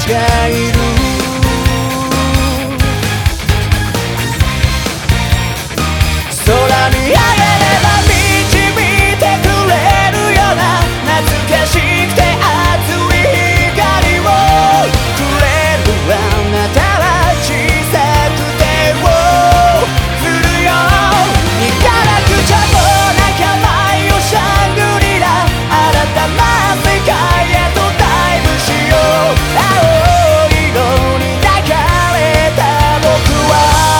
がいる。空見上げれば導いてくれるような懐かしくて熱い光をくれるあなたは小さくてをするよ。行かなくちゃもう泣かないよシャングリラ、新たな世界へとダイブしよう。青い色に抱かれた僕は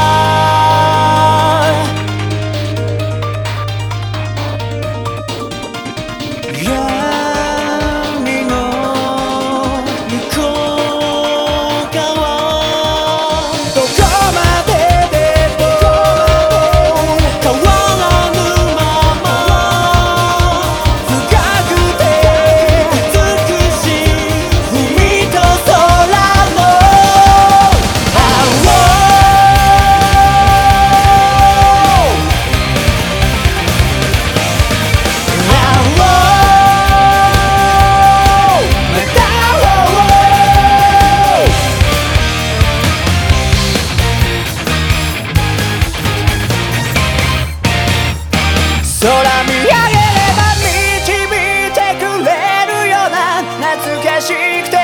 闇の向こう側、どこまででも変わらぬまま、深くて美しい海と空の青。空見上げれば導いてくれるような懐かしくて